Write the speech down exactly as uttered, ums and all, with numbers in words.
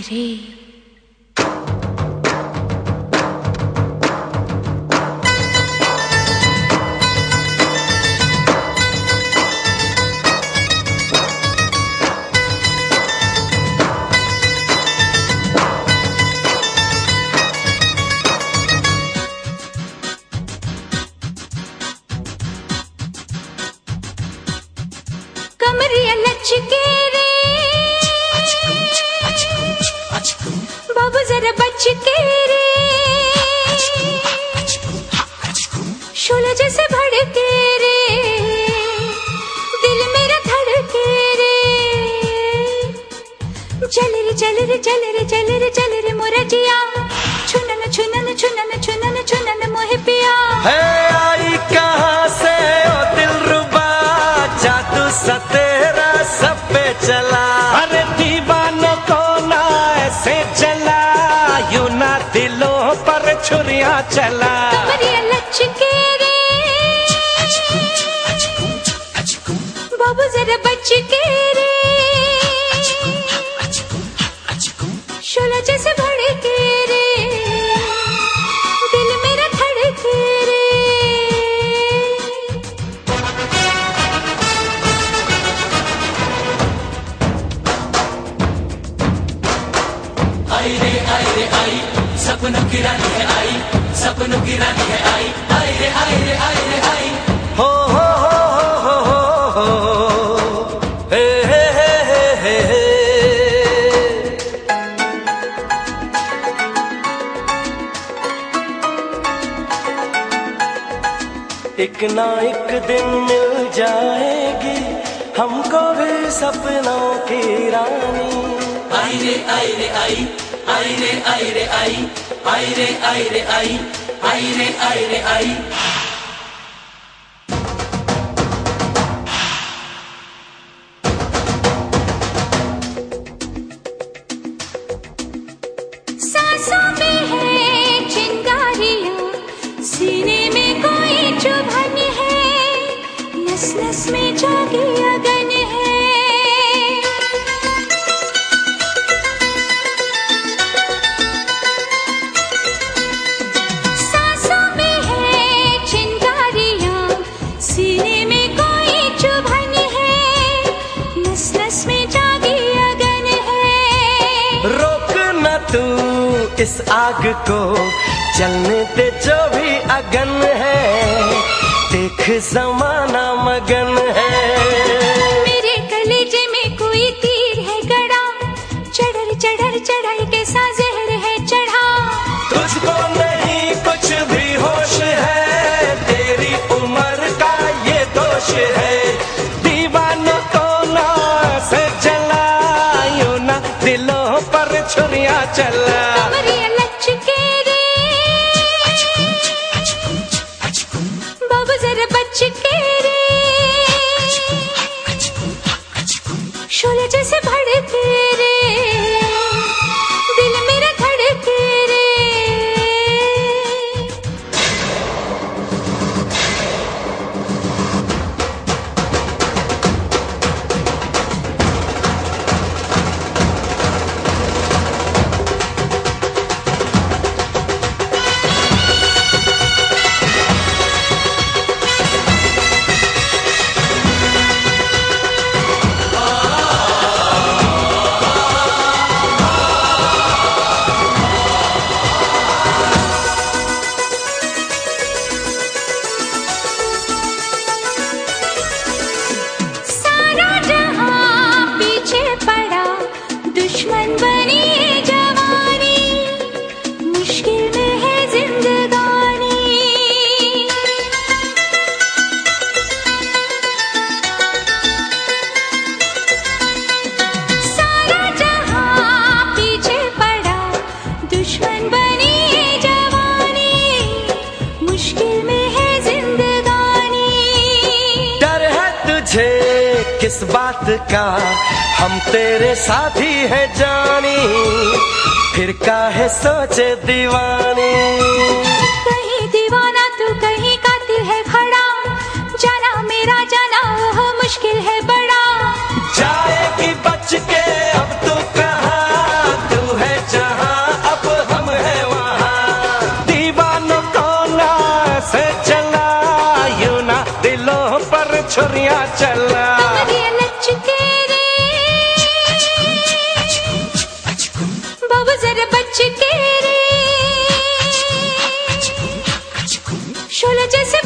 रे। कमरिया लचके रे बाबू जरा बच के रे, शोला जैसे भड़के रे, दिल मेरा धड़के रे। चल रे चल रे चल रे चल रे चल रे मोरा जिया, छुनन छुनन छुनन छुनन छुनन मोहे पिया। है आई कहाँ से ओ दिलरुबा, जादू सा तेरा सब पे चला। अरे दीवानों को ना ऐसे चला, यूं ना दिलों पर छुरियां चला। कमरिया लचके रे बाबू जरा बच के रे, शोला जैसे भड़के रे, दिल मेरा धड़के रे। आई रे आई रे आई, सपनों की रानी है आई, सपनों की रानी है आई। आई रे आई रे आई रे आई, हो हो हो हो हो हो, हे हे हे हे हे। एक ना एक दिन मिल जाएगी हमको भी सपनों की रानी। आई रे आई रे आई, आई रे आई रे आई, आई रे आई रे आई, आई रे आई रे आई। सांसों में है चिंगारियां, सीने में कोई चुभन है, नस नस में जागी अगन है। सांसों में है चिंगारियां, सीने में कोई चुभन है, नस नस में जागी अगन है। रोक न तू इस आग को, जलने दे जो भी अगन है, देख जमाना मगन है। मेरे कलेजे में कोई तीर है गड़ा, चढ़र चढ़र चढ़ाई के सा जहर है चढ़ा। तुझको नहीं कुछ भी होश है, तेरी उम्र का ये दोष है। दीवानों को ना से जला, यूं ना दिलों पर छुरियां चला। कमरिया लचके रे बाबू जरा बच के रे, शोला जैसे भड़के रे, दिल मेरा धड़के रे। सारा जहां पीछे पड़ा, दुश्मन बनी जवानी, मुश्किल में है जिंदगानी। सारा जहां पीछे पड़ा, दुश्मन बनी जवानी, मुश्किल में है जिंदगानी। डर है तुझे किस बात का, हम तेरे साथी हैं जानी, फिर काहे सोचे दीवानी। कहीं दीवाना तू कहीं कातिल है खड़ा, जाना मेरा जाना वो मुश्किल है बड़ा। जाएगी बच के अब तू कहाँ, तू है जैसे